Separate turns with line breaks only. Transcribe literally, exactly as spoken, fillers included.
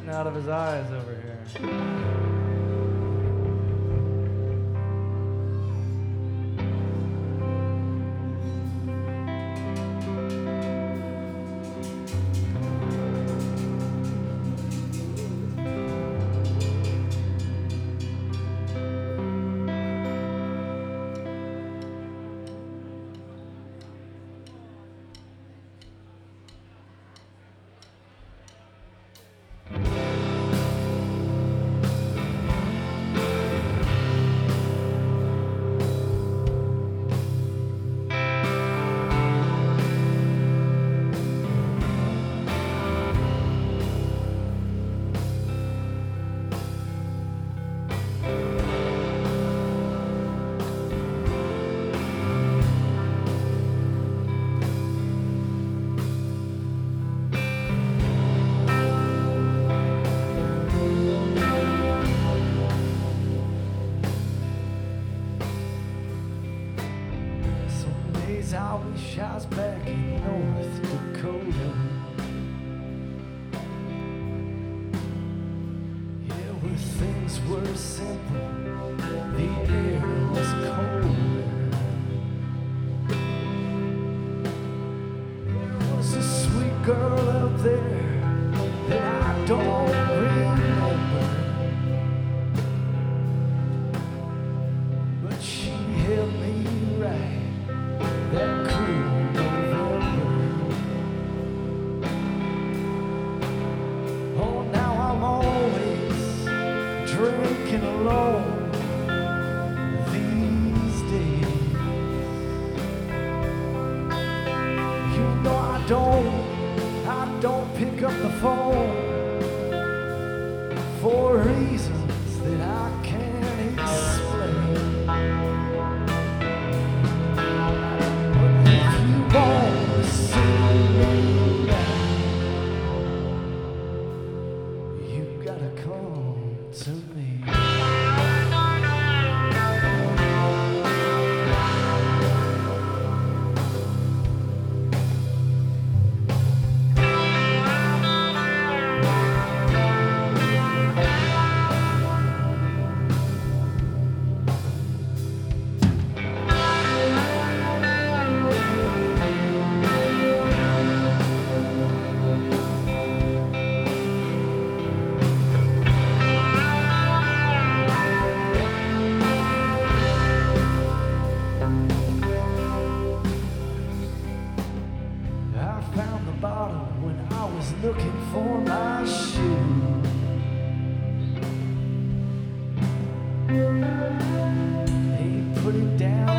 shooting out of his eyes over here. I wish I was back in North Dakota. Yeah, where things were simple, the air was colder. There was a sweet girl up there that I don't remember, but she held me right that cool November. Oh, now I'm always drinking alone these days. You know I don't, I don't pick up the phone for reasons that I can't explain. When I was looking for my shoe, they put it down